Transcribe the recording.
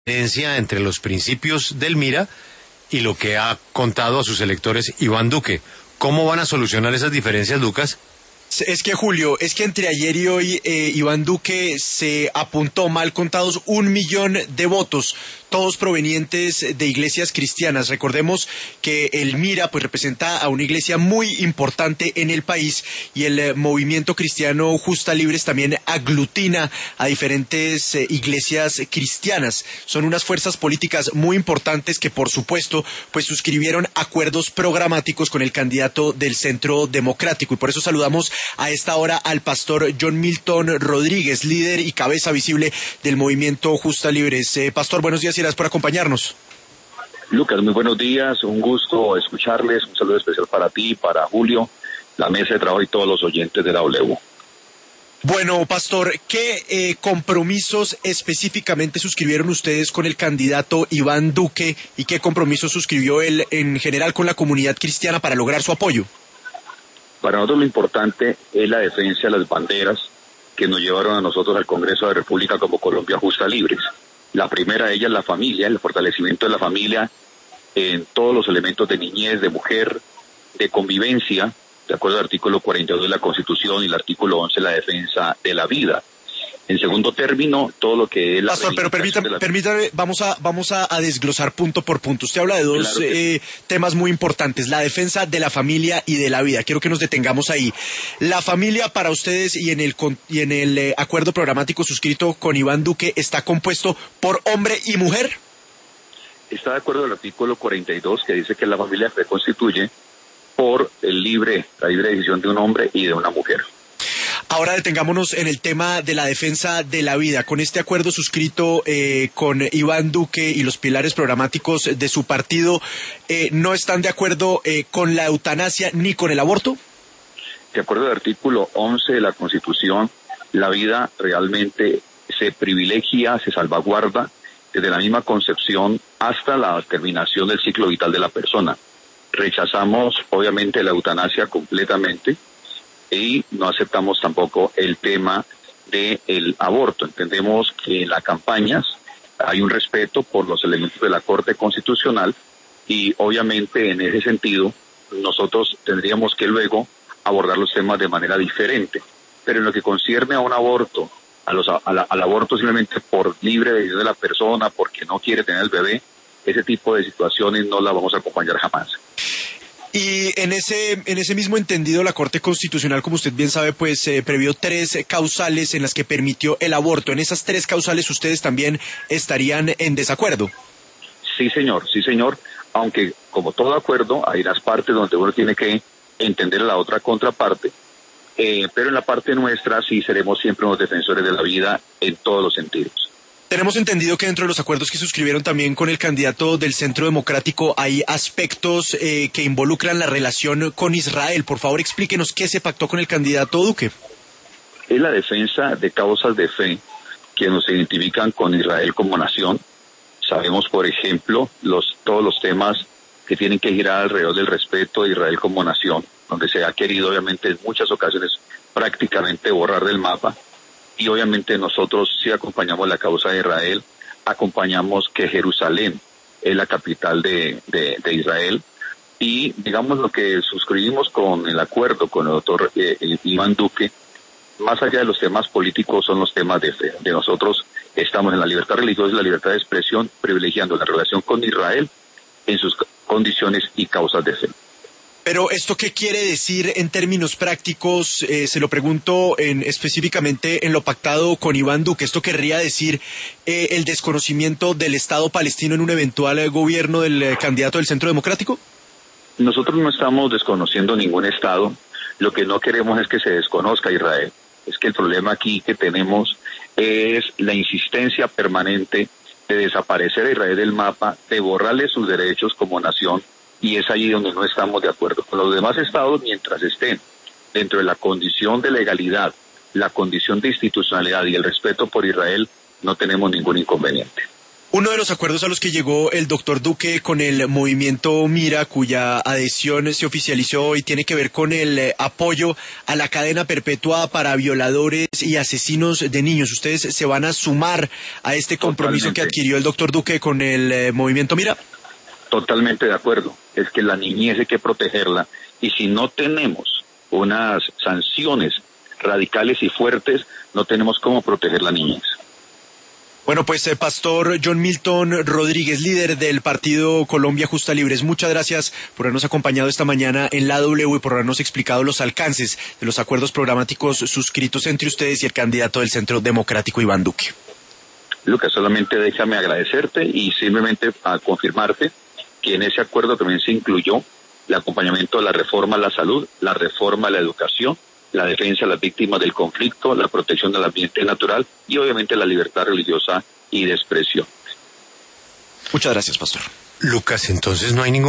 diferencia entre los principios del MIRA y lo que ha contado a sus electores Iván Duque. ¿Cómo van a solucionar esas diferencias, Lucas? Es que Julio, es que entre ayer y hoy Iván Duque se apuntó, mal contados, 1 millón de votos, todos provenientes de iglesias cristianas. Recordemos que el MIRA pues representa a una iglesia muy importante en el país y el movimiento cristiano Justa Libres también aglutina a diferentes iglesias cristianas. Son unas fuerzas políticas muy importantes que por supuesto pues suscribieron acuerdos programáticos con el candidato del Centro Democrático y por eso saludamos a esta hora al pastor John Milton Rodríguez, líder y cabeza visible del movimiento Justa Libres. Pastor, buenos días y gracias por acompañarnos. Lucas, muy buenos días, un gusto escucharles, un saludo especial para ti, para Julio, la mesa de trabajo y todos los oyentes de la W. Bueno, pastor, ¿qué compromisos específicamente suscribieron ustedes con el candidato Iván Duque y qué compromisos suscribió él en general con la comunidad cristiana para lograr su apoyo? Para nosotros lo importante es la defensa de las banderas que nos llevaron a nosotros al Congreso de la República como Colombia Justa Libres. La primera de ellas, la familia, el fortalecimiento de la familia en todos los elementos de niñez, de mujer, de convivencia, de acuerdo al artículo 42 de la Constitución y el artículo 11, la defensa de la vida. En segundo término, todo lo que es la... Pastor, pero permítame, vamos a desglosar punto por punto. Usted habla de dos temas muy importantes, la defensa de la familia y de la vida. Quiero que nos detengamos ahí. La familia para ustedes y en el acuerdo programático suscrito con Iván Duque está compuesto por hombre y mujer. Está de acuerdo al artículo 42 que dice que la familia se constituye por la libre decisión de un hombre y de una mujer. Ahora detengámonos en el tema de la defensa de la vida. Con este acuerdo suscrito con Iván Duque y los pilares programáticos de su partido, ¿no están de acuerdo con la eutanasia ni con el aborto? De acuerdo al artículo 11 de la Constitución, la vida realmente se privilegia, se salvaguarda desde la misma concepción hasta la terminación del ciclo vital de la persona. Rechazamos, obviamente, la eutanasia completamente y no aceptamos tampoco el tema del aborto. Entendemos que en las campañas hay un respeto por los elementos de la Corte Constitucional y obviamente en ese sentido nosotros tendríamos que luego abordar los temas de manera diferente. Pero en lo que concierne a un aborto, al aborto simplemente por libre decisión de la persona, porque no quiere tener el bebé, ese tipo de situaciones no la vamos a acompañar jamás. Y en ese mismo entendido, la Corte Constitucional, como usted bien sabe, pues previó 3 causales en las que permitió el aborto. En esas 3 causales ustedes también estarían en desacuerdo. Sí, señor, aunque como todo acuerdo hay las partes donde uno tiene que entender a la otra contraparte, pero en la parte nuestra sí seremos siempre unos defensores de la vida en todos los sentidos. Tenemos entendido que dentro de los acuerdos que suscribieron también con el candidato del Centro Democrático hay aspectos que involucran la relación con Israel. Por favor, explíquenos qué se pactó con el candidato Duque. Es la defensa de causas de fe que nos identifican con Israel como nación. Sabemos, por ejemplo, todos los temas que tienen que girar alrededor del respeto de Israel como nación, donde se ha querido, obviamente, en muchas ocasiones prácticamente borrar del mapa. Y obviamente nosotros sí acompañamos la causa de Israel, acompañamos que Jerusalén es la capital de Israel y digamos lo que suscribimos con el acuerdo con el doctor Iván Duque, más allá de los temas políticos son los temas de fe. De nosotros estamos en la libertad religiosa y la libertad de expresión, privilegiando la relación con Israel en sus condiciones y causas de fe. Pero ¿esto qué quiere decir en términos prácticos? Se lo pregunto específicamente en lo pactado con Iván Duque. ¿Esto querría decir el desconocimiento del Estado palestino en un eventual gobierno del candidato del Centro Democrático? Nosotros no estamos desconociendo ningún Estado. Lo que no queremos es que se desconozca Israel. Es que el problema aquí que tenemos es la insistencia permanente de desaparecer a Israel del mapa, de borrarle sus derechos como nación. Y es allí donde no estamos de acuerdo con los demás estados mientras estén dentro de la condición de legalidad, la condición de institucionalidad y el respeto por Israel, no tenemos ningún inconveniente. Uno de los acuerdos a los que llegó el doctor Duque con el movimiento Mira, cuya adhesión se oficializó hoy, tiene que ver con el apoyo a la cadena perpetua para violadores y asesinos de niños. ¿Ustedes se van a sumar a este compromiso Totalmente. que adquirió el doctor Duque con el movimiento Mira? Totalmente de acuerdo. Es que la niñez hay que protegerla y si no tenemos unas sanciones radicales y fuertes, no tenemos cómo proteger la niñez. Bueno, pues Pastor John Milton Rodríguez, líder del partido Colombia Justa Libres, muchas gracias por habernos acompañado esta mañana en la W y por habernos explicado los alcances de los acuerdos programáticos suscritos entre ustedes y el candidato del Centro Democrático, Iván Duque. Lucas, solamente déjame agradecerte y simplemente a confirmarte que en ese acuerdo también se incluyó el acompañamiento de la reforma a la salud, la reforma a la educación, la defensa de las víctimas del conflicto, la protección del ambiente natural y obviamente la libertad religiosa y de expresión. Muchas gracias, Pastor. Lucas, entonces no hay ningún